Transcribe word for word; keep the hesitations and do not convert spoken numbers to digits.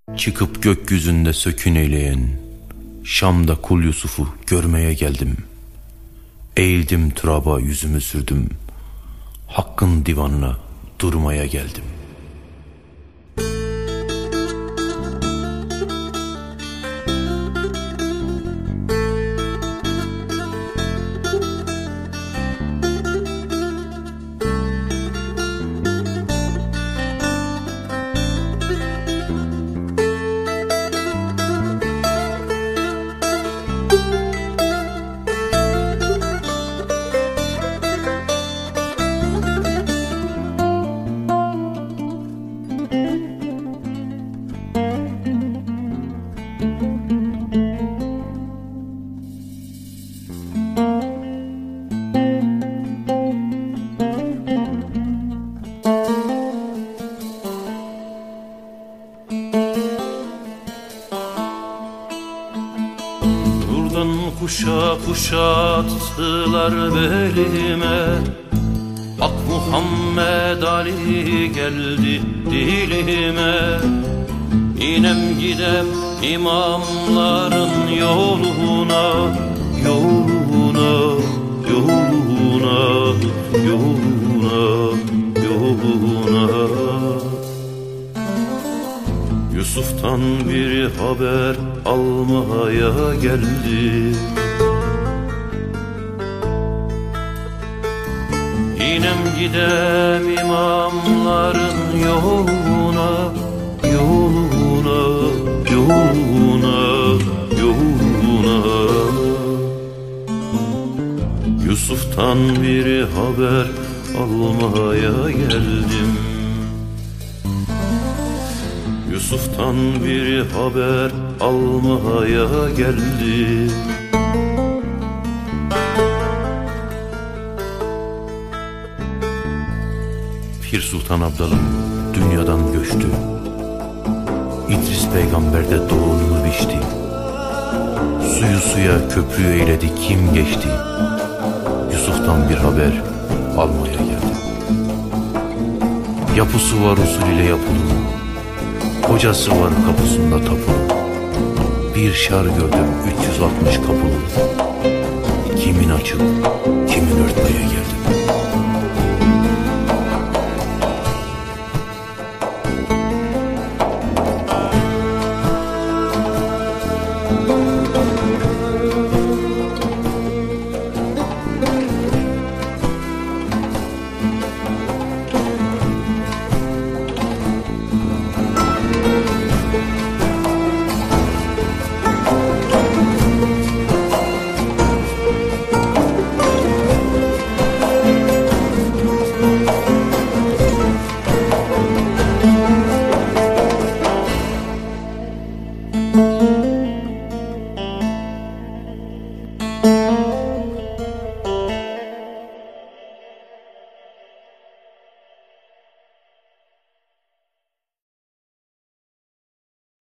Çıkıp gökyüzünde sökün eyleyen, Şam'da Kul Yusuf'u görmeye geldim. Eğildim turaba yüzümü sürdüm, Hakkın divanına durmaya geldim. Kuşa kuşa attılar belime, Hak Muhammed Ali geldi dilime. İnem gidem imamların yoluna, yoluna, yoluna, yoluna, yoluna. Yusuf'tan bir haber almaya geldi. İnem gidem imamların yoluna, yoluna, yoluna, yoluna. Yusuf'tan bir haber almaya geldim. Yusuf'tan bir haber almaya geldi. Pir Sultan Abdalım dünyadan göçtü. İdris peygamber de doğumunu biçti. Suyu suya köprü eyledi kim geçti. Yusuf'tan bir haber almaya geldi. Yapısı var usul ile yapılı, kocası var kapısında tapulu. Bir şar gördüm üç yüz altmış kapılı. Kimin açıp kimin örtmeye geldim.